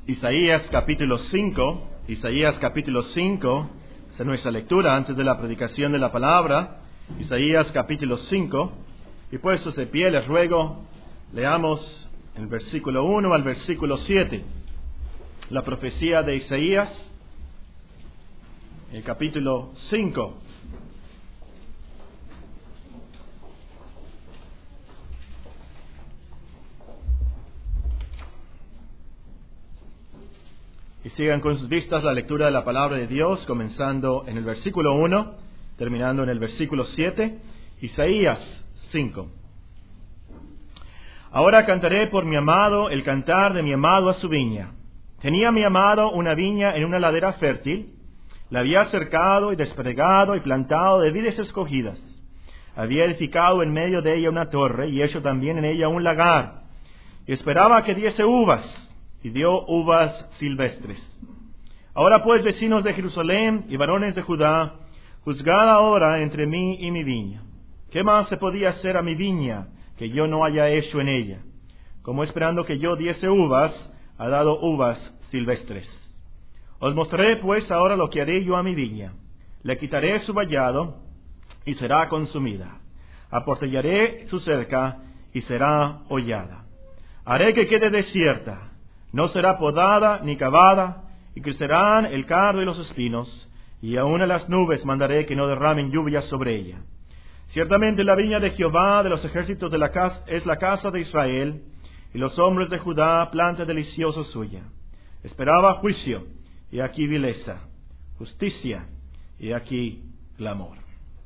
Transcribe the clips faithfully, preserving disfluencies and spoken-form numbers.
Isaías capítulo cinco, Isaías capítulo cinco, esa es nuestra lectura antes de la predicación de la palabra. Isaías capítulo cinco, y puestos de pie les ruego, leamos el versículo uno al versículo siete, la profecía de Isaías, el capítulo cinco. Y sigan con sus vistas la lectura de la palabra de Dios, comenzando en el versículo uno, terminando en el versículo siete, Isaías cinco. Ahora cantaré por mi amado el cantar de mi amado a su viña. Tenía mi amado una viña en una ladera fértil, la había cercado y desplegado y plantado de vides escogidas. Había edificado en medio de ella una torre y hecho también en ella un lagar. Y esperaba que diese uvas, y dio uvas silvestres. Ahora pues, vecinos de Jerusalén y varones de Judá, juzgad ahora entre mí y mi viña. ¿Qué más se podía hacer a mi viña que yo no haya hecho en ella? Como esperando que yo diese uvas, ha dado uvas silvestres. Os mostraré pues ahora lo que haré yo a mi viña. Le quitaré su vallado y será consumida. Aportillaré su cerca y será hollada. Haré que quede desierta. No será podada ni cavada, y crecerán el cardo y los espinos, y aun a las nubes mandaré que no derramen lluvias sobre ella. Ciertamente la viña de Jehová de los ejércitos de la casa es la casa de Israel, y los hombres de Judá planta deliciosa suya. Esperaba juicio, y aquí vileza; justicia, y aquí clamor.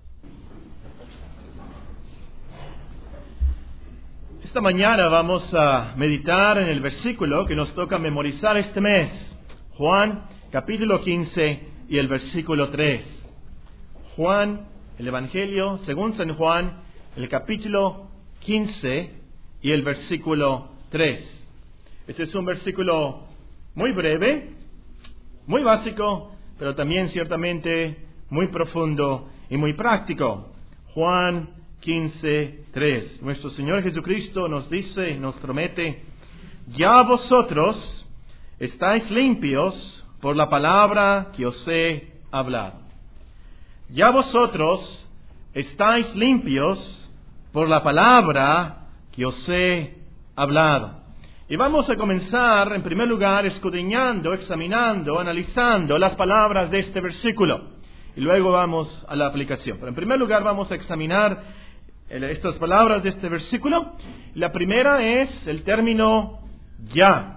Esta mañana vamos a meditar en el versículo que nos toca memorizar este mes, Juan capítulo quince y el versículo tres. Juan, el Evangelio según San Juan, el capítulo quince y el versículo tres. Este es un versículo muy breve, muy básico, pero también ciertamente muy profundo y muy práctico. Juan quince, tres. Nuestro Señor Jesucristo nos dice, nos promete: ya vosotros estáis limpios por la palabra que os he hablado. Ya vosotros estáis limpios por la palabra que os he hablado. Y vamos a comenzar, en primer lugar, escudriñando, examinando, analizando las palabras de este versículo. Y luego vamos a la aplicación. Pero en primer lugar vamos a examinar estas palabras de este versículo. La primera es el término ya.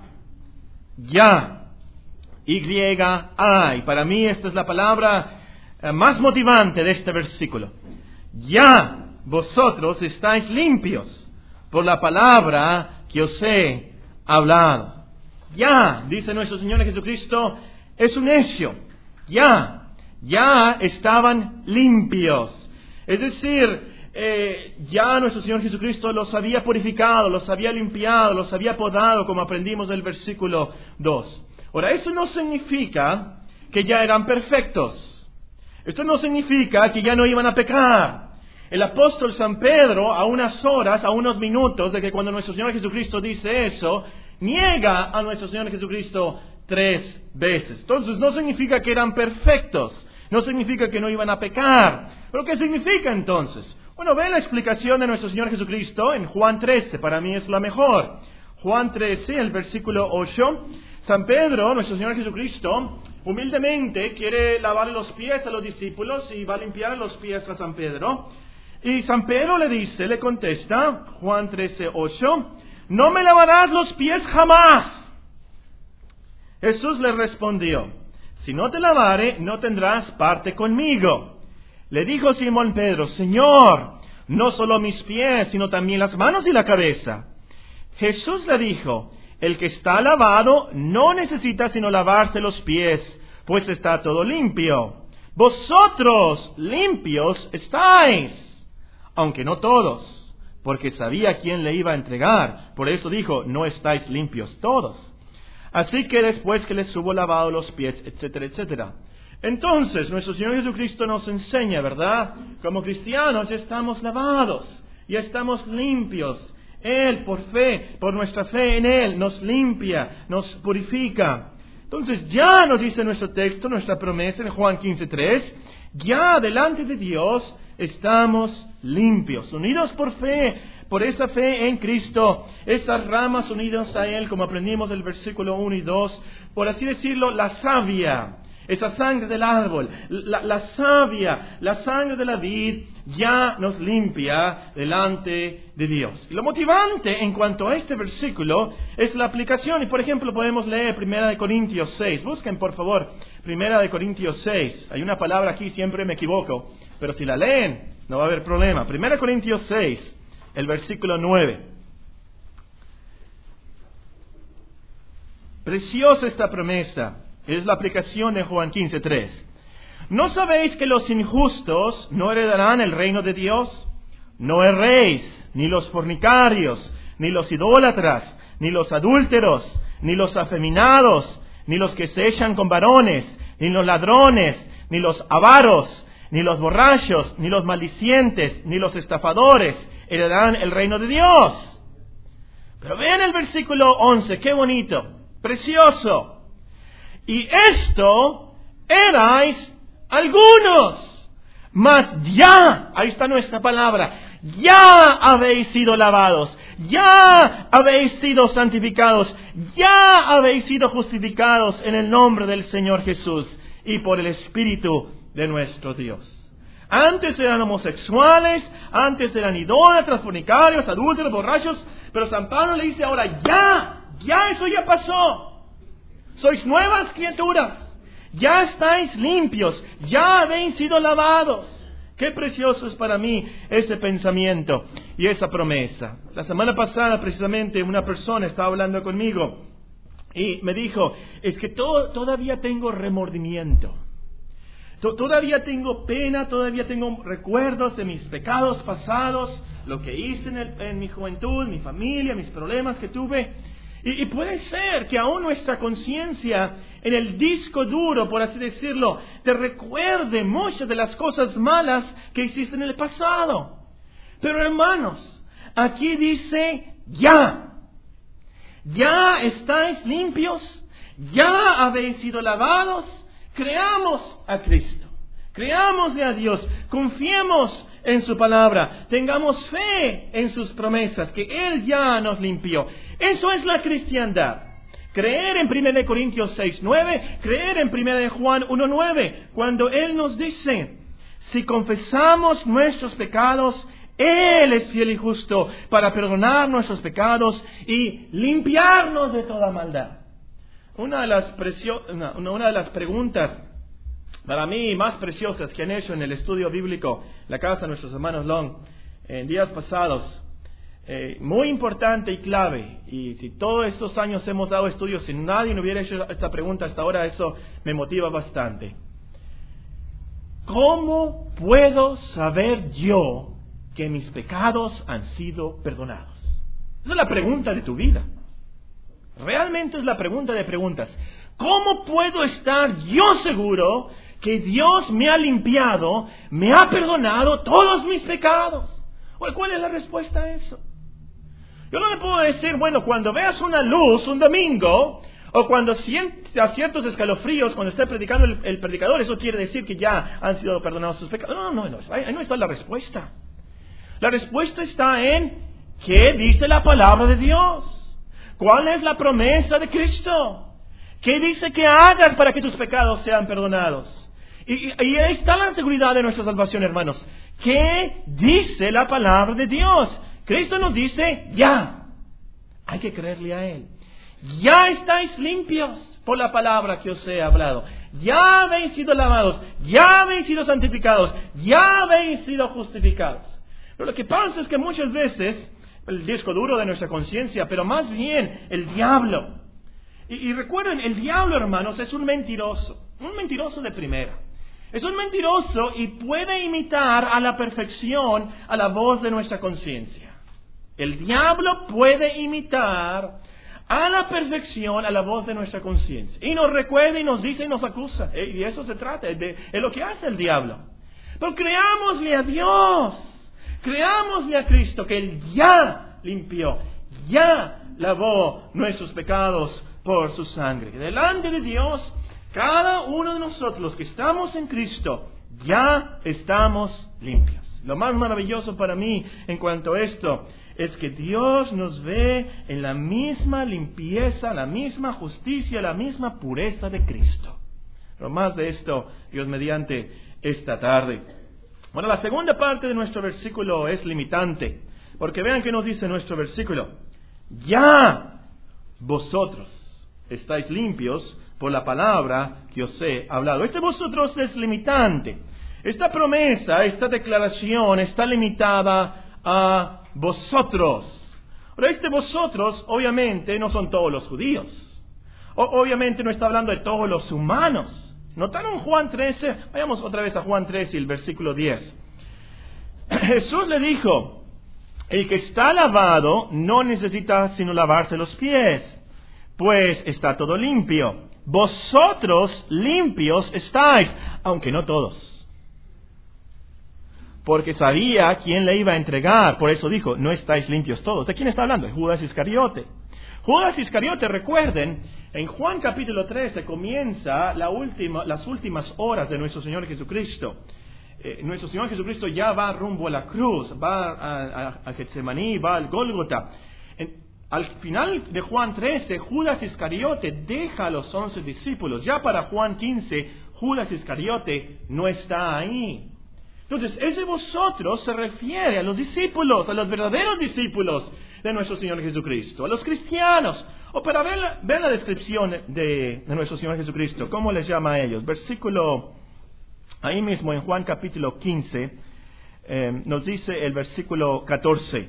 Ya. Y A. Y para mí esta es la palabra más motivante de este versículo. Ya vosotros estáis limpios por la palabra que os he hablado. Ya, dice nuestro Señor Jesucristo, es un hecho. Ya. Ya estaban limpios. Es decir, Eh, ya nuestro Señor Jesucristo los había purificado, los había limpiado, los había podado, como aprendimos del versículo dos. Ahora, esto no significa que ya eran perfectos. Esto no significa que ya no iban a pecar. El apóstol San Pedro, a unas horas, a unos minutos de que cuando nuestro Señor Jesucristo dice eso, niega a nuestro Señor Jesucristo tres veces. Entonces, no significa que eran perfectos. No significa que no iban a pecar. ¿Pero qué significa entonces? Bueno, ve la explicación de nuestro Señor Jesucristo en Juan trece, para mí es la mejor. Juan trece, el versículo ocho. San Pedro, nuestro Señor Jesucristo, humildemente quiere lavarle los pies a los discípulos y va a limpiar los pies a San Pedro. Y San Pedro le dice, le contesta, Juan trece, ocho, no me lavarás los pies jamás. Jesús le respondió, si no te lavare, no tendrás parte conmigo. Le dijo Simón Pedro, Señor, no solo mis pies, sino también las manos y la cabeza. Jesús le dijo, el que está lavado no necesita sino lavarse los pies, pues está todo limpio. Vosotros limpios estáis, aunque no todos, porque sabía quién le iba a entregar. Por eso dijo, no estáis limpios todos. Así que después que les hubo lavado los pies, etcétera, etcétera. Entonces, nuestro Señor Jesucristo nos enseña, ¿verdad? Como cristianos ya estamos lavados, ya estamos limpios Él, por fe, por nuestra fe en Él, nos limpia, nos purifica. Entonces ya nos dice nuestro texto, nuestra promesa en Juan quince tres, ya delante de Dios estamos limpios, unidos por fe, por esa fe en Cristo, esas ramas unidas a Él, como aprendimos del versículo uno y dos, por así decirlo, la savia, esa sangre del árbol, la, la savia, la sangre de la vid, ya nos limpia delante de Dios. Y lo motivante en cuanto a este versículo es la aplicación. Y por ejemplo podemos leer Primera de Corintios seis. Busquen por favor Primera de Corintios seis. Hay una palabra aquí, siempre me equivoco, pero si la leen no va a haber problema. Primera de Corintios seis, el versículo nueve. Preciosa esta promesa. Es la aplicación de Juan quince tres. ¿No sabéis que los injustos no heredarán el reino de Dios? No erréis, ni los fornicarios, ni los idólatras, ni los adúlteros, ni los afeminados, ni los que se echan con varones, ni los ladrones, ni los avaros, ni los borrachos, ni los maldicientes, ni los estafadores heredarán el reino de Dios. Pero vean el versículo once, qué bonito, precioso. Y esto erais algunos, mas ya, ahí está nuestra palabra, ya habéis sido lavados, ya habéis sido santificados, ya habéis sido justificados en el nombre del Señor Jesús y por el Espíritu de nuestro Dios. Antes eran homosexuales, antes eran idólatras, fornicarios, adúlteros, borrachos, pero San Pablo le dice ahora, ya, ya eso ya pasó. Sois nuevas criaturas, ya estáis limpios, ya habéis sido lavados. Qué precioso es para mí ese pensamiento y esa promesa. La semana pasada precisamente una persona estaba hablando conmigo y me dijo, es que to- todavía tengo remordimiento, to- todavía tengo pena, todavía tengo recuerdos de mis pecados pasados, lo que hice en, el, en mi juventud, mi familia, mis problemas que tuve. Y, y puede ser que aún nuestra conciencia en el disco duro, por así decirlo, te recuerde muchas de las cosas malas que hiciste en el pasado. Pero hermanos, aquí dice ya. Ya estáis limpios, ya habéis sido lavados, creamos a Cristo. Creámosle a Dios, confiemos en su palabra, tengamos fe en sus promesas, que Él ya nos limpió. Eso es la cristiandad. Creer en Primera de Corintios seis nueve, creer en Primera de Juan uno nueve, cuando Él nos dice, si confesamos nuestros pecados, Él es fiel y justo para perdonar nuestros pecados y limpiarnos de toda maldad. Una de las, precio- una, una de las preguntas para mí más preciosas que han hecho en el estudio bíblico, la casa de nuestros hermanos Long, en días pasados, eh, muy importante y clave, y si todos estos años hemos dado estudios, si nadie me hubiera hecho esta pregunta hasta ahora, eso me motiva bastante. ¿Cómo puedo saber yo que mis pecados han sido perdonados? Esa es la pregunta de tu vida. Realmente es la pregunta de preguntas. ¿Cómo puedo estar yo seguro que Dios me ha limpiado, me ha perdonado todos mis pecados? ¿Cuál es la respuesta a eso? Yo no le puedo decir, bueno, cuando veas una luz un domingo, o cuando sientas ciertos escalofríos cuando esté predicando el, el predicador, eso quiere decir que ya han sido perdonados sus pecados. No, no, no, ahí no está la respuesta. La respuesta está en ¿qué dice la palabra de Dios? ¿Cuál es la promesa de Cristo? ¿Qué dice que hagas para que tus pecados sean perdonados? Y, y, y ahí está la seguridad de nuestra salvación, hermanos. ¿Qué dice la palabra de Dios? Cristo nos dice, ya. Hay que creerle a Él. Ya estáis limpios por la palabra que os he hablado. Ya habéis sido lavados. Ya habéis sido santificados. Ya habéis sido justificados. Pero lo que pasa es que muchas veces, el disco duro de nuestra conciencia, pero más bien el diablo. Y, y recuerden, el diablo, hermanos, es un mentiroso. Un mentiroso de primera. Es un mentiroso y puede imitar a la perfección a la voz de nuestra conciencia. El diablo puede imitar a la perfección a la voz de nuestra conciencia. Y nos recuerda y nos dice y nos acusa. Y de eso se trata, es, de, es lo que hace el diablo. Pero creámosle a Dios. Creámosle a Cristo que Él ya limpió, ya lavó nuestros pecados por su sangre. Delante de Dios, cada uno de nosotros, los que estamos en Cristo, ya estamos limpios. Lo más maravilloso para mí en cuanto a esto es que Dios nos ve en la misma limpieza, la misma justicia, la misma pureza de Cristo. Pero más de esto, Dios mediante, esta tarde. Bueno, la segunda parte de nuestro versículo es limitante, porque vean que nos dice nuestro versículo: ya vosotros estáis limpios por la palabra que os he hablado. Este vosotros es limitante. Esta promesa, esta declaración está limitada a vosotros. Ahora, este vosotros, obviamente, no son todos los judíos. O, obviamente no está hablando de todos los humanos. ¿Notaron Juan trece? Vayamos otra vez a Juan trece y el versículo diez. Jesús le dijo: el que está lavado no necesita sino lavarse los pies, pues está todo limpio. Vosotros limpios estáis, aunque no todos. Porque sabía quién le iba a entregar. Por eso dijo: no estáis limpios todos. ¿De quién está hablando? De Judas Iscariote. Judas Iscariote, recuerden, en Juan capítulo trece comienza la última, las últimas horas de nuestro Señor Jesucristo. Eh, nuestro Señor Jesucristo ya va rumbo a la cruz, va a, a, a Getsemaní, va al Gólgota. En, al final de Juan trece, Judas Iscariote deja a los once discípulos. Ya para Juan quince, Judas Iscariote no está ahí. Entonces, ese vosotros se refiere a los discípulos, a los verdaderos discípulos de nuestro Señor Jesucristo, a los cristianos. O para ver la, ver la descripción de, de nuestro Señor Jesucristo, ¿cómo les llama a ellos? Versículo, ahí mismo en Juan capítulo quince, eh, nos dice el versículo catorce: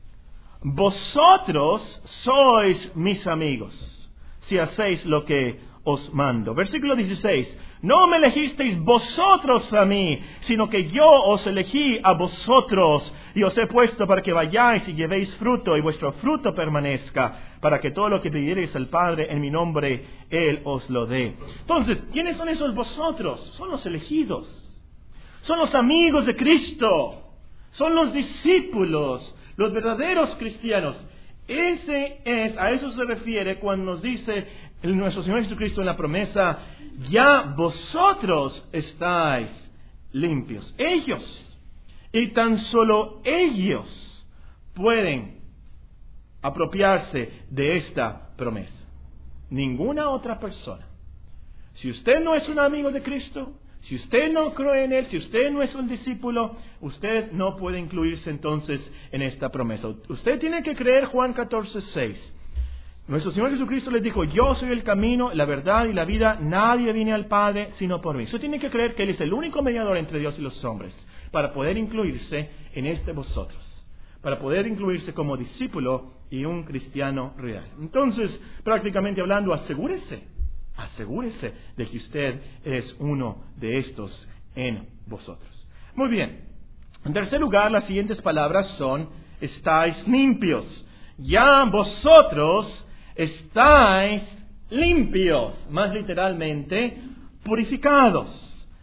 vosotros sois mis amigos, si hacéis lo que os mando. Versículo dieciséis: no me elegisteis vosotros a mí, sino que yo os elegí a vosotros, y os he puesto para que vayáis y llevéis fruto, y vuestro fruto permanezca, para que todo lo que pidiereis al Padre en mi nombre, Él os lo dé. Entonces, ¿quiénes son esos vosotros? Son los elegidos, son los amigos de Cristo, son los discípulos, los verdaderos cristianos. Ese es, a eso se refiere cuando nos dice el nuestro Señor Jesucristo en la promesa: ya vosotros estáis limpios. Ellos, y tan solo ellos, pueden apropiarse de esta promesa. Ninguna otra persona. Si usted no es un amigo de Cristo, si usted no cree en Él, si usted no es un discípulo, usted no puede incluirse entonces en esta promesa. Usted tiene que creer Juan catorce seis. Nuestro Señor Jesucristo les dijo: yo soy el camino, la verdad y la vida, nadie viene al Padre sino por mí. Usted tiene que creer que Él es el único mediador entre Dios y los hombres, para poder incluirse en este vosotros, para poder incluirse como discípulo y un cristiano real. Entonces, prácticamente hablando, asegúrese, asegúrese de que usted es uno de estos en vosotros. Muy bien. En tercer lugar, las siguientes palabras son: estáis limpios. Ya vosotros estáis limpios, más literalmente, purificados.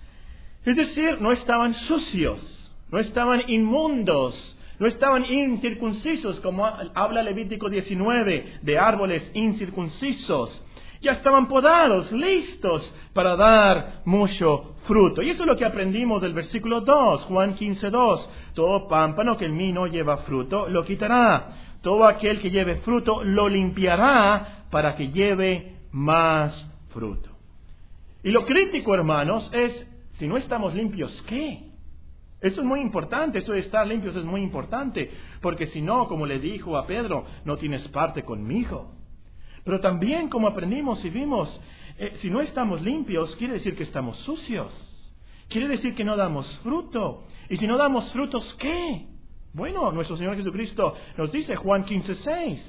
Es decir, no estaban sucios, no estaban inmundos, no estaban incircuncisos, como habla Levítico diecinueve, de árboles incircuncisos. Ya estaban podados, listos para dar mucho fruto. Y eso es lo que aprendimos del versículo dos, Juan quince dos. Todo pámpano que en mí no lleva fruto, lo quitará. Todo aquel que lleve fruto, lo limpiará para que lleve más fruto. Y lo crítico, hermanos, es: si no estamos limpios, ¿qué? Eso es muy importante, eso de estar limpios es muy importante, porque si no, como le dijo a Pedro, no tienes parte conmigo. Pero también, como aprendimos y vimos, eh, si no estamos limpios, quiere decir que estamos sucios. Quiere decir que no damos fruto. Y si no damos frutos, ¿qué? Bueno, nuestro Señor Jesucristo nos dice, Juan quince seis.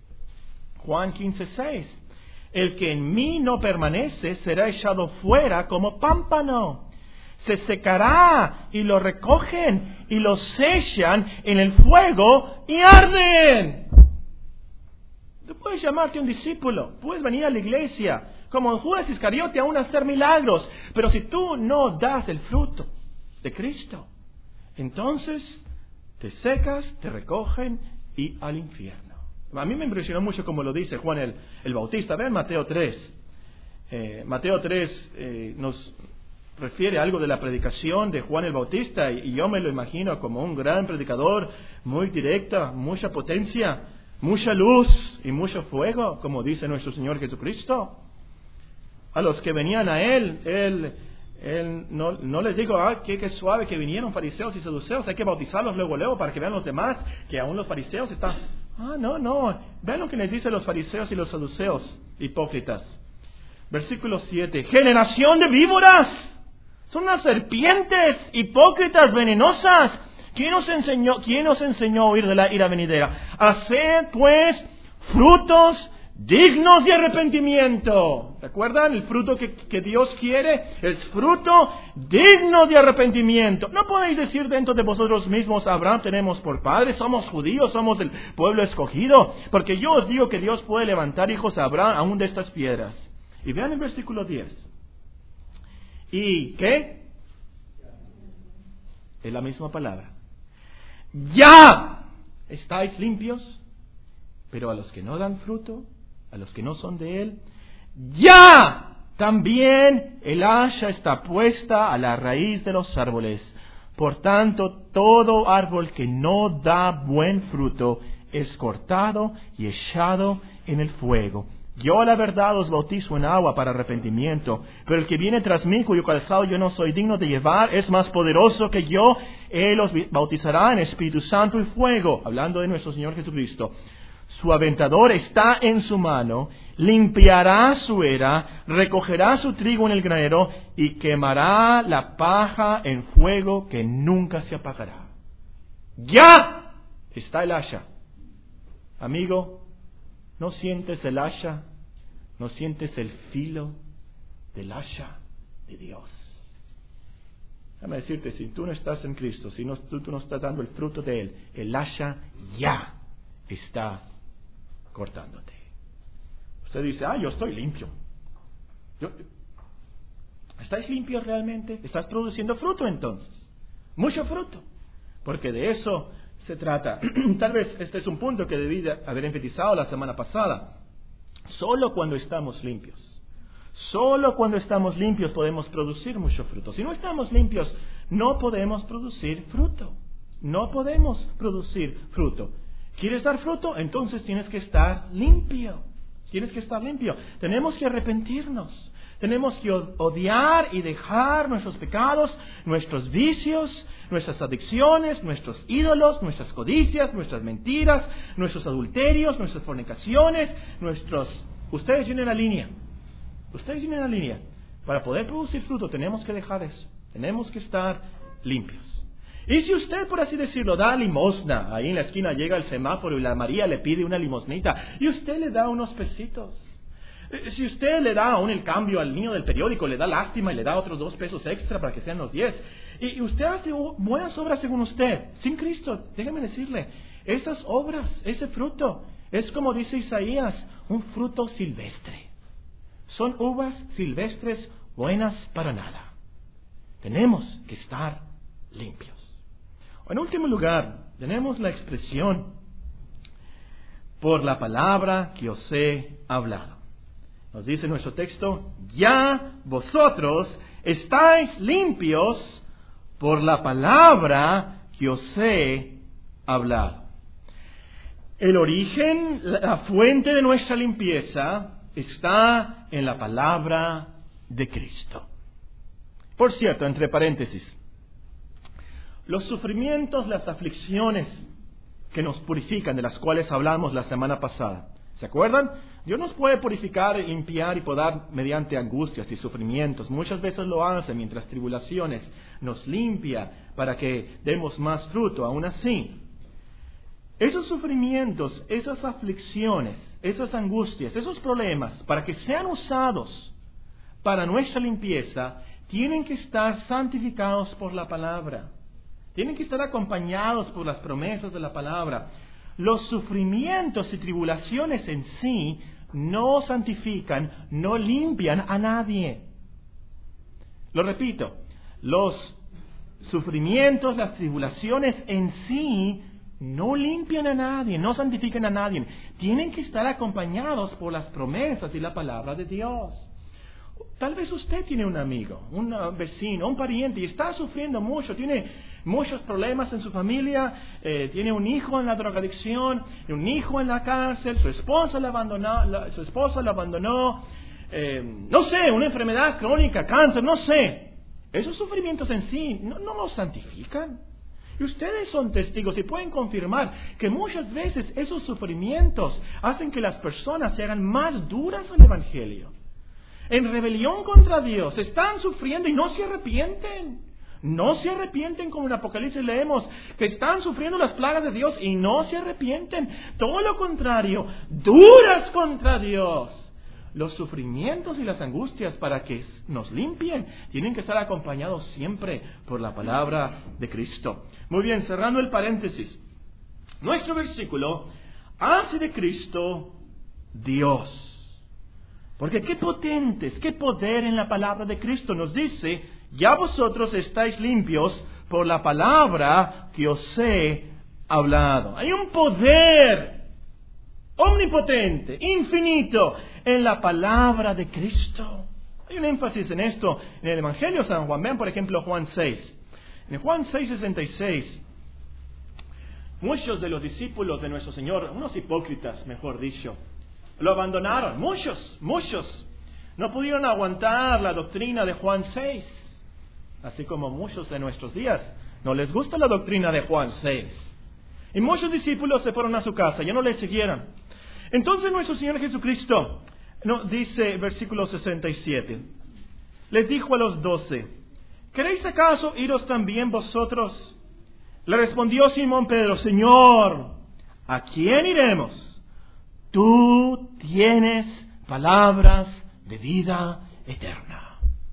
Juan quince seis. El que en mí no permanece será echado fuera como pámpano. Se secará y lo recogen y los echan en el fuego y arden. Tú puedes llamarte un discípulo, puedes venir a la iglesia, como en Judas Iscariote, aún hacer milagros, pero si tú no das el fruto de Cristo, entonces te secas, te recogen y al infierno. A mí me impresionó mucho como lo dice Juan el, el Bautista. Vean Mateo tres. Eh, Mateo tres eh, nos refiere algo de la predicación de Juan el Bautista y, y yo me lo imagino como un gran predicador, muy directa, mucha potencia, mucha luz y mucho fuego, como dice nuestro Señor Jesucristo. A los que venían a Él, Él, él no, no les digo, ah, qué, qué suave que vinieron fariseos y saduceos, hay que bautizarlos luego, luego, para que vean los demás, que aún los fariseos están... Ah, no, no, vean lo que les dicen los fariseos y los saduceos, hipócritas. Versículo siete, generación de víboras, son unas serpientes, hipócritas, venenosas. ¿Quién os enseñó, quién os enseñó a huir de la ira venidera? Haced pues frutos dignos de arrepentimiento. ¿Recuerdan? El fruto que, que Dios quiere es fruto digno de arrepentimiento. No podéis decir dentro de vosotros mismos, Abraham tenemos por padre, somos judíos, somos el pueblo escogido, porque yo os digo que Dios puede levantar hijos a Abraham aún de estas piedras. Y vean el versículo diez. ¿Y qué? Es la misma palabra. Ya estáis limpios, pero a los que no dan fruto, a los que no son de Él, ya también el hacha está puesta a la raíz de los árboles. Por tanto, todo árbol que no da buen fruto es cortado y echado en el fuego. Yo a la verdad os bautizo en agua para arrepentimiento, pero el que viene tras mí, cuyo calzado yo no soy digno de llevar, es más poderoso que yo. Él os bautizará en Espíritu Santo y fuego, hablando de nuestro Señor Jesucristo. Su aventador está en su mano, limpiará su era, recogerá su trigo en el granero y quemará la paja en fuego que nunca se apagará. ¡Ya está el hacha! Amigo, ¿no sientes el hacha? ¿No sientes el filo del hacha de Dios? Déjame decirte, si tú no estás en Cristo, si no, tú, tú no estás dando el fruto de Él, el hacha ya está cortándote. Usted dice, ah, yo estoy limpio. Yo, ¿Estáis limpios realmente? ¿Estás produciendo fruto entonces? Mucho fruto. Porque de eso se trata. Tal vez este es un punto que debí de haber enfatizado la semana pasada. Solo cuando estamos limpios, solo cuando estamos limpios podemos producir mucho fruto. Si no estamos limpios, no podemos producir fruto. No podemos producir fruto. ¿Quieres dar fruto? Entonces tienes que estar limpio. Tienes que estar limpio. Tenemos que arrepentirnos. Tenemos que odiar y dejar nuestros pecados, nuestros vicios, nuestras adicciones, nuestros ídolos, nuestras codicias, nuestras mentiras, nuestros adulterios, nuestras fornicaciones, nuestros... Ustedes llenen la línea. Ustedes llenen la línea. Para poder producir fruto tenemos que dejar eso. Tenemos que estar limpios. Y si usted, por así decirlo, da limosna, ahí en la esquina llega el semáforo y la María le pide una limosnita, y usted le da unos pesitos. Si usted le da aún el cambio al niño del periódico, le da lástima y le da otros dos pesos extra para que sean los diez, y usted hace buenas obras según usted, sin Cristo, déjeme decirle, esas obras, ese fruto, es como dice Isaías, un fruto silvestre. Son uvas silvestres buenas para nada. Tenemos que estar limpios. En último lugar, tenemos la expresión por la palabra que os he hablado. Nos dice nuestro texto, ya vosotros estáis limpios por la palabra que os he hablado. El origen, la fuente de nuestra limpieza está en la palabra de Cristo. Por cierto, entre paréntesis, los sufrimientos, las aflicciones que nos purifican, de las cuales hablamos la semana pasada, ¿se acuerdan? Dios nos puede purificar, limpiar y podar mediante angustias y sufrimientos. Muchas veces lo hace mientras tribulaciones nos limpia para que demos más fruto. Aún así, esos sufrimientos, esas aflicciones, esas angustias, esos problemas, para que sean usados para nuestra limpieza, tienen que estar santificados por la palabra. Tienen que estar acompañados por las promesas de la palabra. Los sufrimientos y tribulaciones en sí no santifican, no limpian a nadie. Lo repito, los sufrimientos, las tribulaciones en sí no limpian a nadie, no santifican a nadie. Tienen que estar acompañados por las promesas y la palabra de Dios. Tal vez usted tiene un amigo, un vecino, un pariente y está sufriendo mucho, tiene muchos problemas en su familia, eh, tiene un hijo en la drogadicción, un hijo en la cárcel, su esposa le abandonó, la, su esposa le abandonó, eh, no sé, una enfermedad crónica, cáncer, no sé. Esos sufrimientos en sí no, no los santifican. Y ustedes son testigos y pueden confirmar que muchas veces esos sufrimientos hacen que las personas se hagan más duras al Evangelio. En rebelión contra Dios, están sufriendo y no se arrepienten. No se arrepienten, como en Apocalipsis leemos, que están sufriendo las plagas de Dios y no se arrepienten. Todo lo contrario, duras contra Dios. Los sufrimientos y las angustias para que nos limpien tienen que estar acompañados siempre por la palabra de Cristo. Muy bien, cerrando el paréntesis. Nuestro versículo hace de Cristo Dios. Porque qué potentes, qué poder en la palabra de Cristo. Nos dice, ya vosotros estáis limpios por la palabra que os he hablado. Hay un poder omnipotente, infinito, en la palabra de Cristo. Hay un énfasis en esto en el Evangelio de San Juan. Vean por ejemplo Juan seis. En Juan seis, sesenta y seis, muchos de los discípulos de nuestro Señor, unos hipócritas mejor dicho, lo abandonaron, muchos, muchos. No pudieron aguantar la doctrina de Juan seis. Así como muchos de nuestros días no les gusta la doctrina de Juan seis. Y muchos discípulos se fueron a su casa, ya no le siguieron. Entonces nuestro Señor Jesucristo, no, dice versículo sesenta y siete, les dijo a los doce, ¿queréis acaso iros también vosotros? Le respondió Simón Pedro, Señor, ¿a quién iremos? Tú tienes palabras de vida eterna.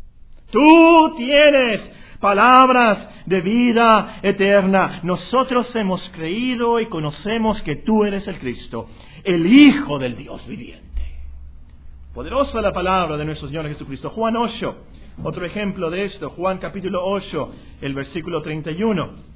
Tú tienes palabras de vida eterna. Nosotros hemos creído y conocemos que tú eres el Cristo, el Hijo del Dios viviente. Poderosa la palabra de nuestro Señor Jesucristo. Juan ocho, otro ejemplo de esto. Juan capítulo ocho, el versículo treinta y uno.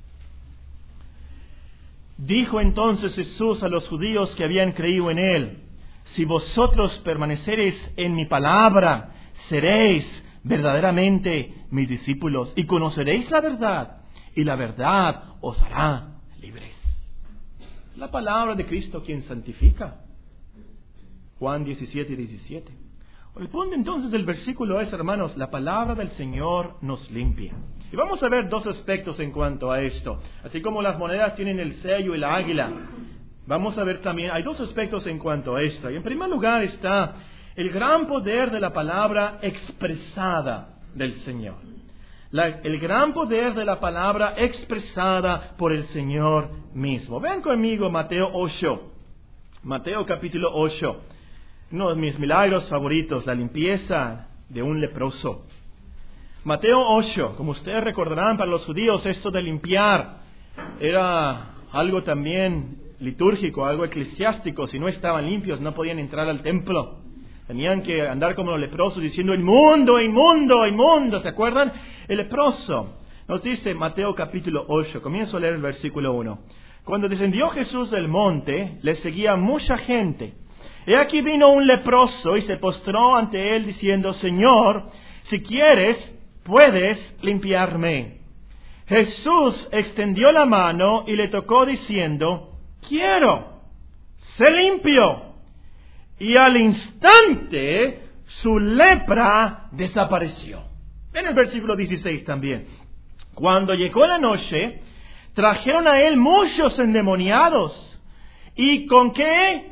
Dijo entonces Jesús a los judíos que habían creído en Él, si vosotros permaneceréis en mi palabra, seréis verdaderamente mis discípulos y conoceréis la verdad, y la verdad os hará libres. La palabra de Cristo quien santifica. Juan diecisiete y diecisiete. El punto entonces del versículo es, hermanos, la palabra del Señor nos limpia. Y vamos a ver dos aspectos en cuanto a esto. Así como las monedas tienen el sello y la águila, vamos a ver también, hay dos aspectos en cuanto a esto. Y en primer lugar está el gran poder de la palabra expresada del Señor. La, el gran poder de la palabra expresada por el Señor mismo. Vean conmigo Mateo ocho. Mateo capítulo ocho. Uno de mis milagros favoritos, la limpieza de un leproso. Mateo ocho, como ustedes recordarán, para los judíos esto de limpiar era algo también litúrgico, algo eclesiástico. Si no estaban limpios no podían entrar al templo. Tenían que andar como los leprosos diciendo inmundo, inmundo, inmundo. ¿Se acuerdan? El leproso. Nos dice Mateo capítulo ocho, comienzo a leer el versículo uno. Cuando descendió Jesús del monte, le seguía mucha gente. He aquí vino un leproso y se postró ante él diciendo, Señor, si quieres, puedes limpiarme. Jesús extendió la mano y le tocó diciendo, quiero, sé limpio. Y al instante su lepra desapareció. En el versículo dieciséis también. Cuando llegó la noche, trajeron a él muchos endemoniados. ¿Y con qué?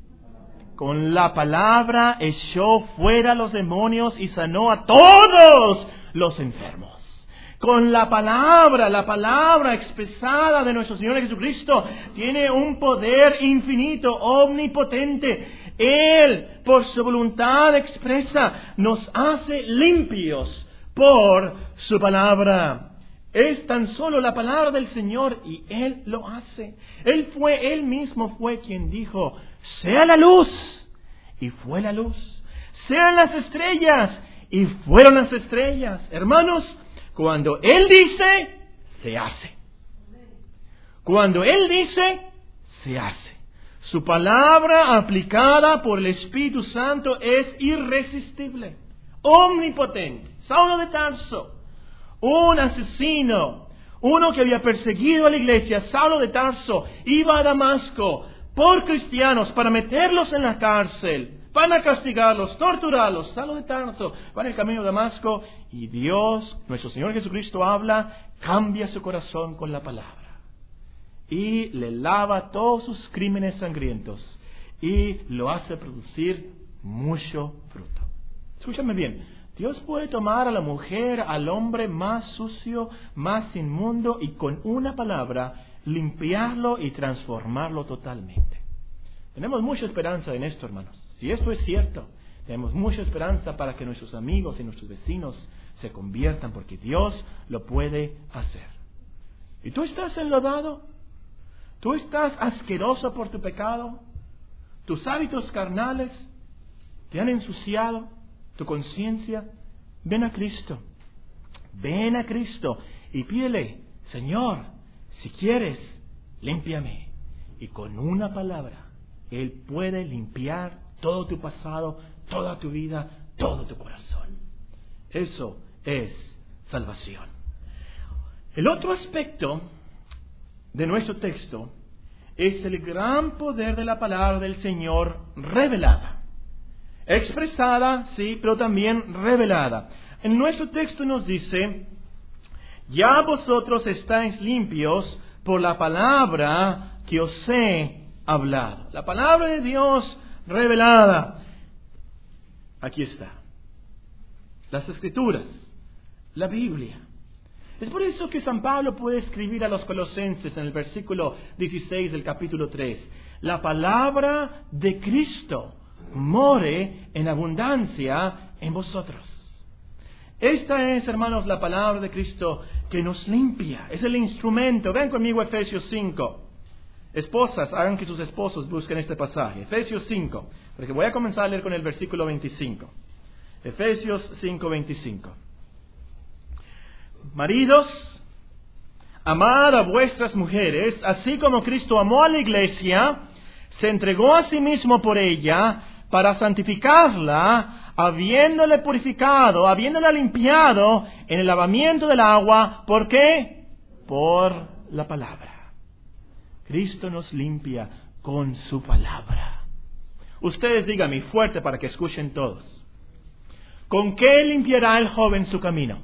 Con la palabra echó fuera los demonios y sanó a todos los enfermos. Con la palabra, la palabra expresada de nuestro Señor Jesucristo tiene un poder infinito, omnipotente. Él, por su voluntad expresa, nos hace limpios por su palabra. Es tan solo la palabra del Señor y Él lo hace. Él fue, Él mismo fue quien dijo, sea la luz, y fue la luz. Sean las estrellas, y fueron las estrellas. Hermanos, cuando Él dice, se hace. Cuando Él dice, se hace. Su palabra aplicada por el Espíritu Santo es irresistible, omnipotente. Saulo de Tarso, un asesino, uno que había perseguido a la iglesia, Saulo de Tarso, iba a Damasco por cristianos para meterlos en la cárcel, para castigarlos, torturarlos. Saulo de Tarso va en el camino de Damasco y Dios, nuestro Señor Jesucristo, habla, cambia su corazón con la palabra y le lava todos sus crímenes sangrientos y lo hace producir mucho fruto. Escúchame bien. Dios puede tomar a la mujer, al hombre más sucio, más inmundo, y con una palabra limpiarlo y transformarlo totalmente. Tenemos mucha esperanza en esto, hermanos. Si esto es cierto, tenemos mucha esperanza para que nuestros amigos y nuestros vecinos se conviertan, porque Dios lo puede hacer. ¿Y tú estás enlodado? ¿Tú estás asqueroso por tu pecado? ¿Tus hábitos carnales te han ensuciado tu conciencia? Ven a Cristo. Ven a Cristo y pídele, Señor, si quieres, límpiame. Y con una palabra, Él puede limpiar todo tu pasado, toda tu vida, todo tu corazón. Eso es salvación. El otro aspecto de nuestro texto es el gran poder de la palabra del Señor revelada. Expresada, sí, pero también revelada. En nuestro texto nos dice, ya vosotros estáis limpios por la palabra que os he hablado. La palabra de Dios revelada. Aquí está. Las Escrituras, la Biblia. Es por eso que San Pablo puede escribir a los Colosenses en el versículo dieciséis del capítulo tres. La palabra de Cristo more en abundancia en vosotros. Esta es, hermanos, la palabra de Cristo que nos limpia. Es el instrumento. Ven conmigo a Efesios cinco. Esposas, hagan que sus esposos busquen este pasaje. Efesios cinco. Porque voy a comenzar a leer con el versículo veinticinco. Efesios cinco, veinticinco. Maridos, amad a vuestras mujeres, así como Cristo amó a la iglesia, se entregó a sí mismo por ella, para santificarla, habiéndole purificado, habiéndola limpiado en el lavamiento del agua. ¿Por qué? Por la palabra. Cristo nos limpia con su palabra. Ustedes díganme fuerte para que escuchen todos. ¿Con qué limpiará el joven su camino?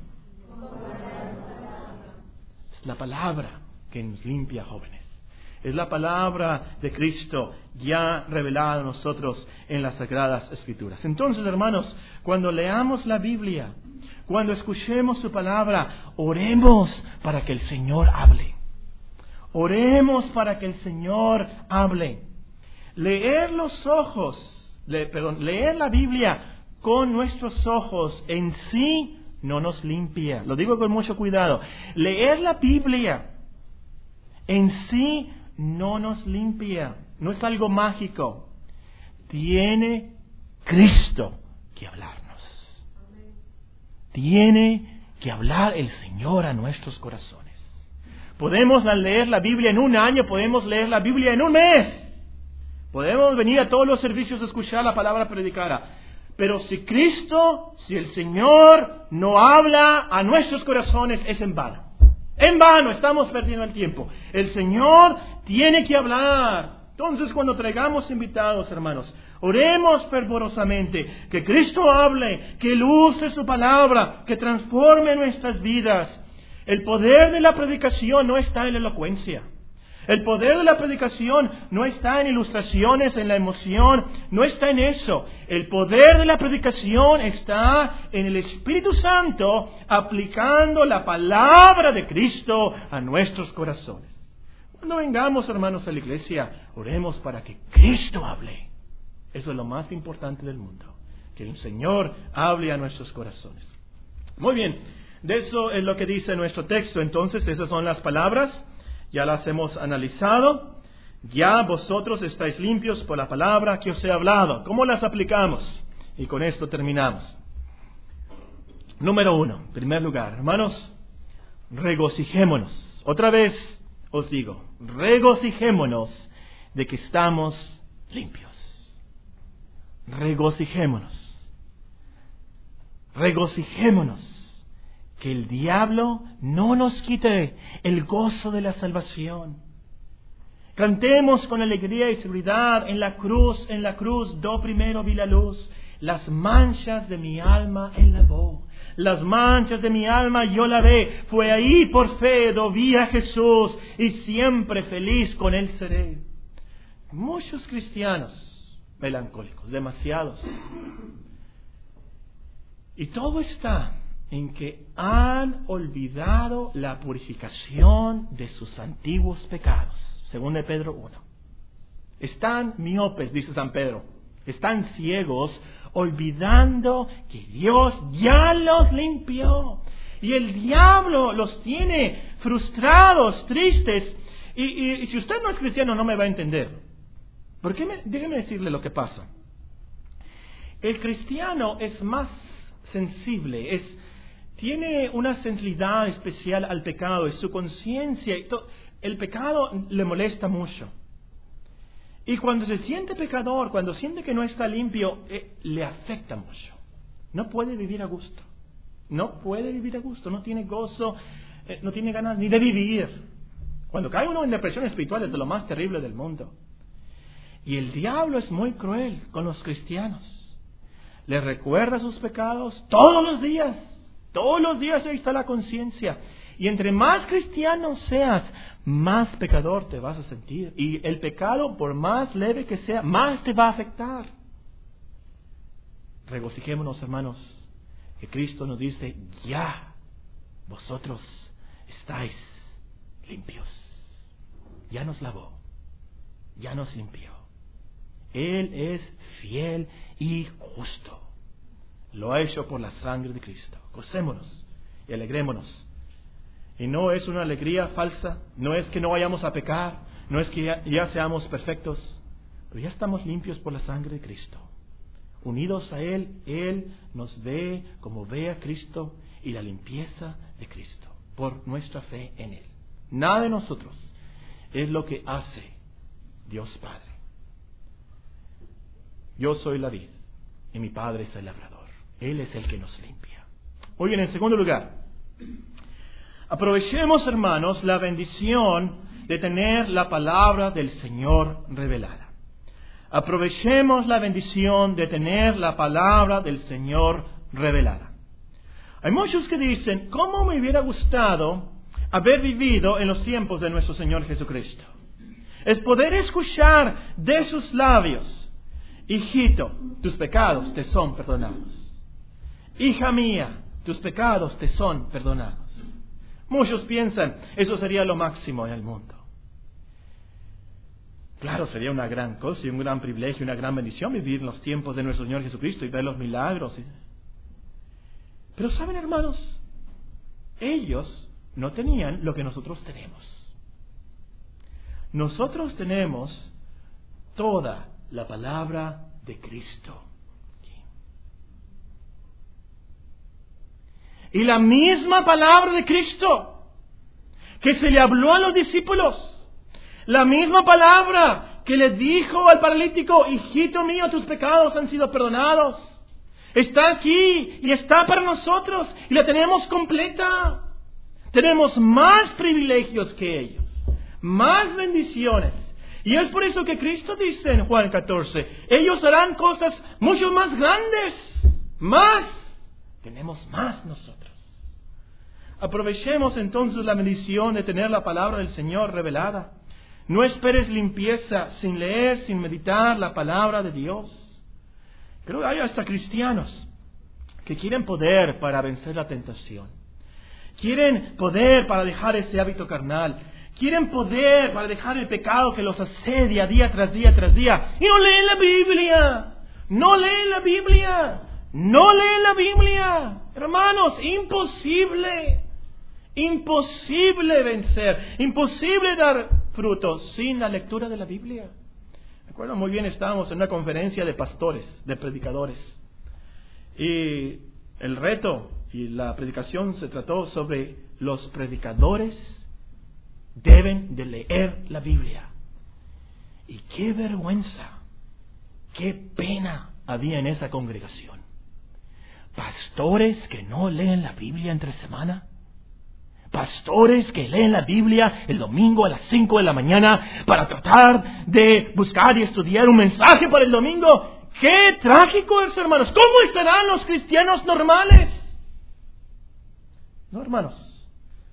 Es la palabra que nos limpia, jóvenes. Es la palabra de Cristo ya revelada a nosotros en las Sagradas Escrituras. Entonces, hermanos, cuando leamos la Biblia, cuando escuchemos su palabra, oremos para que el Señor hable. Oremos para que el Señor hable. Leer los ojos, le, perdón, leer la Biblia con nuestros ojos en sí no nos limpia. Lo digo con mucho cuidado. Leer la Biblia en sí no nos limpia. No es algo mágico. Tiene Cristo que hablarnos. Tiene que hablar el Señor a nuestros corazones. Podemos leer la Biblia en un año, podemos leer la Biblia en un mes. Podemos venir a todos los servicios a escuchar la palabra predicada. Pero si Cristo, si el Señor no habla a nuestros corazones, es en vano. En vano, estamos perdiendo el tiempo. El Señor tiene que hablar. Entonces, cuando traigamos invitados, hermanos, oremos fervorosamente que Cristo hable, que Él use su palabra, que transforme nuestras vidas. El poder de la predicación no está en la elocuencia. El poder de la predicación no está en ilustraciones, en la emoción, no está en eso. El poder de la predicación está en el Espíritu Santo aplicando la palabra de Cristo a nuestros corazones. Cuando vengamos, hermanos, a la iglesia, oremos para que Cristo hable. Eso es lo más importante del mundo, que el Señor hable a nuestros corazones. Muy bien, de eso es lo que dice nuestro texto. Entonces, esas son las palabras. Ya las hemos analizado. Ya vosotros estáis limpios por la palabra que os he hablado. ¿Cómo las aplicamos? Y con esto terminamos. Número uno, en primer lugar, hermanos, regocijémonos. Otra vez os digo, regocijémonos de que estamos limpios. Regocijémonos. Regocijémonos que el diablo no nos quite el gozo de la salvación. Cantemos con alegría y seguridad: en la cruz, en la cruz, do primero vi la luz. Las manchas de mi alma él lavó. Las manchas de mi alma yo lavé. Fue ahí por fe do vi a Jesús, y siempre feliz con él seré. Muchos cristianos melancólicos, demasiados. Y todo está en que han olvidado la purificación de sus antiguos pecados. Según de Pedro uno. Están miopes, dice San Pedro. Están ciegos, olvidando que Dios ya los limpió. Y el diablo los tiene frustrados, tristes. Y, y, y si usted no es cristiano no me va a entender. ¿Por qué? Me, déjeme decirle lo que pasa. El cristiano es más sensible, es, tiene una sensibilidad especial al pecado, es su conciencia. El pecado le molesta mucho. Y cuando se siente pecador, cuando siente que no está limpio, eh, le afecta mucho. No puede vivir a gusto. No puede vivir a gusto, no tiene gozo, eh, no tiene ganas ni de vivir. Cuando cae uno en depresión espiritual es de lo más terrible del mundo. Y el diablo es muy cruel con los cristianos. Les recuerda sus pecados todos los días. Todos los días ahí está la conciencia. Y entre más cristiano seas, más pecador te vas a sentir. Y el pecado, por más leve que sea, más te va a afectar. Regocijémonos, hermanos, que Cristo nos dice: ya vosotros estáis limpios. Ya nos lavó, ya nos limpió. Él es fiel y justo. Lo ha hecho por la sangre de Cristo. Gocémonos y alegrémonos. Y no es una alegría falsa, no es que no vayamos a pecar, no es que ya, ya seamos perfectos, pero ya estamos limpios por la sangre de Cristo. Unidos a Él, Él nos ve como ve a Cristo y la limpieza de Cristo, por nuestra fe en Él. Nada de nosotros es lo que hace Dios Padre. Yo soy la vid y mi Padre es el labrador. Él es el que nos limpia. Muy bien, en segundo lugar, aprovechemos, hermanos, la bendición de tener la palabra del Señor revelada. Aprovechemos la bendición de tener la palabra del Señor revelada. Hay muchos que dicen: ¿cómo me hubiera gustado haber vivido en los tiempos de nuestro Señor Jesucristo? Es poder escuchar de sus labios: hijito, tus pecados te son perdonados. Hija mía, tus pecados te son perdonados. Muchos piensan, eso sería lo máximo en el mundo. Claro, sería una gran cosa y un gran privilegio, una gran bendición vivir en los tiempos de nuestro Señor Jesucristo y ver los milagros. Pero saben, hermanos, ellos no tenían lo que nosotros tenemos. Nosotros tenemos toda la palabra de Cristo. Y la misma palabra de Cristo que se le habló a los discípulos, la misma palabra que le dijo al paralítico: hijito mío, tus pecados han sido perdonados, está aquí y está para nosotros y la tenemos completa. Tenemos más privilegios que ellos, más bendiciones. Y es por eso que Cristo dice en Juan catorce: ellos harán cosas mucho más grandes, más. Tenemos más nosotros. Aprovechemos entonces la bendición de tener la palabra del Señor revelada. No esperes limpieza sin leer, sin meditar la palabra de Dios. Creo que hay hasta cristianos que quieren poder para vencer la tentación. Quieren poder para dejar ese hábito carnal. Quieren poder para dejar el pecado que los asedia día tras día tras día. Y no leen la Biblia. No leen la Biblia. No leen la Biblia. Hermanos, imposible. Imposible vencer. Imposible dar frutos sin la lectura de la Biblia. Me acuerdo muy bien, estábamos en una conferencia de pastores, de predicadores. Y el reto y la predicación se trató sobre los predicadores deben de leer la Biblia. Y qué vergüenza, qué pena había en esa congregación. Pastores que no leen la Biblia entre semana. Pastores que leen la Biblia el domingo a las cinco de la mañana para tratar de buscar y estudiar un mensaje para el domingo. ¡Qué trágico es, hermanos! ¿Cómo estarán los cristianos normales? No, hermanos.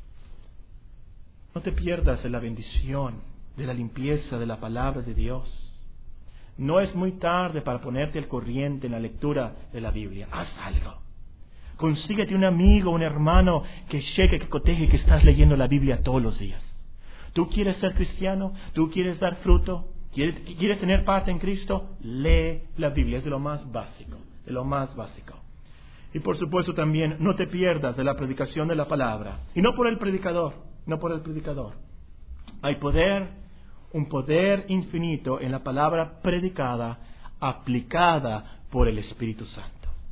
No te pierdas de la bendición, de la limpieza de la palabra de Dios. No es muy tarde para ponerte al corriente en la lectura de la Biblia. Haz algo. Consíguete un amigo, un hermano que cheque, que coteje que estás leyendo la Biblia todos los días. ¿Tú quieres ser cristiano? ¿Tú quieres dar fruto? ¿Quieres, ¿Quieres tener parte en Cristo? Lee la Biblia, es de lo más básico, de lo más básico. Y por supuesto también, no te pierdas de la predicación de la palabra. Y no por el predicador, no por el predicador. Hay poder, un poder infinito en la palabra predicada, aplicada por el Espíritu Santo.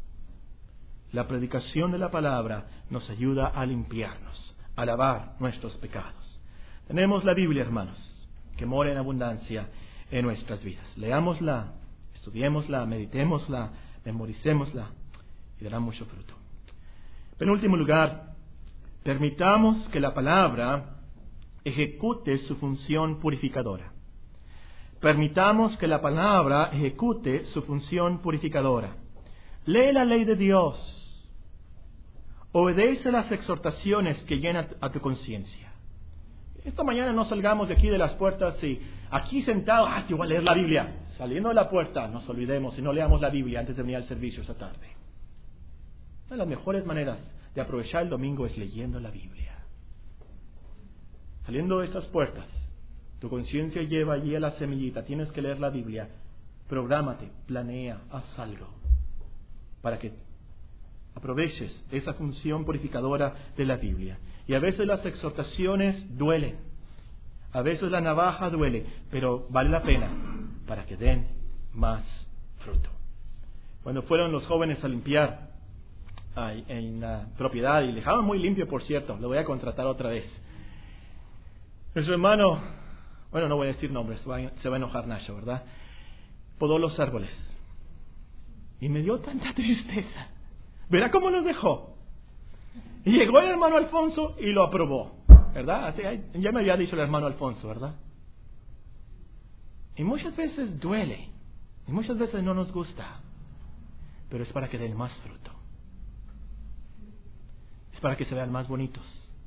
La predicación de la palabra nos ayuda a limpiarnos, a lavar nuestros pecados. Tenemos la Biblia, hermanos, que mora en abundancia en nuestras vidas. Leámosla, estudiémosla, meditémosla, memoricémosla y dará mucho fruto. En último lugar, permitamos que la palabra ejecute su función purificadora. Permitamos que la palabra ejecute su función purificadora. Lee la ley de Dios. Obedece las exhortaciones que llenan a tu conciencia. Esta mañana no salgamos de aquí de las puertas y aquí sentados, ah, yo voy a leer la Biblia. Saliendo de la puerta, nos olvidemos y no leamos la Biblia antes de venir al servicio esta tarde. Una de las mejores maneras de aprovechar el domingo es leyendo la Biblia. Saliendo de estas puertas, tu conciencia lleva allí a la semillita, tienes que leer la Biblia. Prográmate, planea, haz algo para que aproveches esa función purificadora de la Biblia. Y a veces las exhortaciones duelen, a veces la navaja duele, pero vale la pena para que den más fruto. Cuando fueron los jóvenes a limpiar en la propiedad, y dejaban muy limpio, por cierto, lo voy a contratar otra vez. Nuestro hermano, bueno, no voy a decir nombres, se va a enojar Nacho, ¿verdad? Podó los árboles. Y me dio tanta tristeza. Verá cómo los dejó. Y llegó el hermano Alfonso y lo aprobó, ¿verdad? Así, ya me había dicho el hermano Alfonso, ¿verdad? Y muchas veces duele, y muchas veces no nos gusta, pero es para que den más fruto. Es para que se vean más bonitos.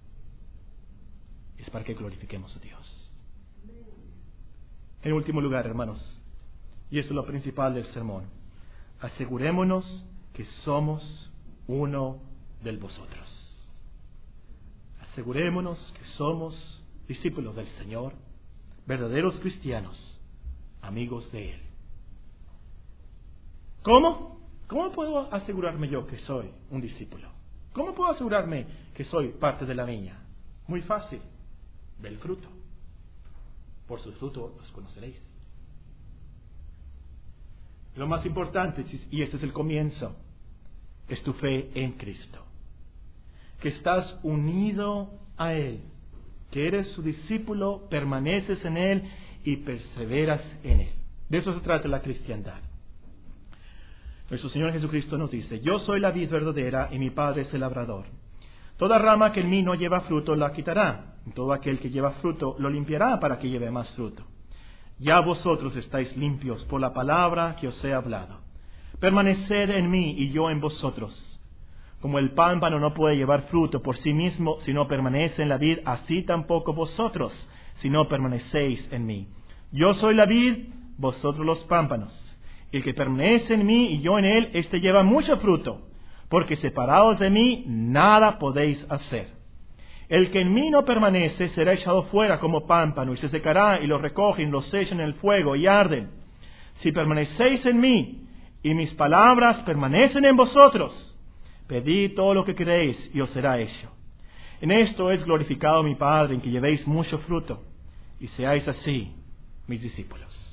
Es para que glorifiquemos a Dios. En último lugar, hermanos, y esto es lo principal del sermón, asegurémonos que somos uno de vosotros. Asegurémonos que somos discípulos del Señor, verdaderos cristianos, amigos de Él. ¿Cómo? ¿Cómo puedo asegurarme yo que soy un discípulo? ¿Cómo puedo asegurarme que soy parte de la viña? Muy fácil. Ve el fruto. Por su fruto los conoceréis. Lo más importante, y este es el comienzo, es tu fe en Cristo. Que estás unido a Él, que eres su discípulo, permaneces en Él y perseveras en Él. De eso se trata la cristiandad. Nuestro Señor Jesucristo nos dice: yo soy la vid verdadera y mi Padre es el labrador. Toda rama que en mí no lleva fruto la quitará, y todo aquel que lleva fruto lo limpiará para que lleve más fruto. Ya vosotros estáis limpios por la palabra que os he hablado. Permaneced en mí y yo en vosotros. Como el pámpano no puede llevar fruto por sí mismo si no permanece en la vid, así tampoco vosotros, si no permanecéis en mí. Yo soy la vid, vosotros los pámpanos. El que permanece en mí y yo en él, éste lleva mucho fruto, porque separados de mí nada podéis hacer. El que en mí no permanece será echado fuera como pámpano, y se secará, y los recogen, los echan en el fuego, y arden. Si permanecéis en mí, y mis palabras permanecen en vosotros, pedid todo lo que queréis, y os será hecho. En esto es glorificado mi Padre, en que llevéis mucho fruto, y seáis así mis discípulos.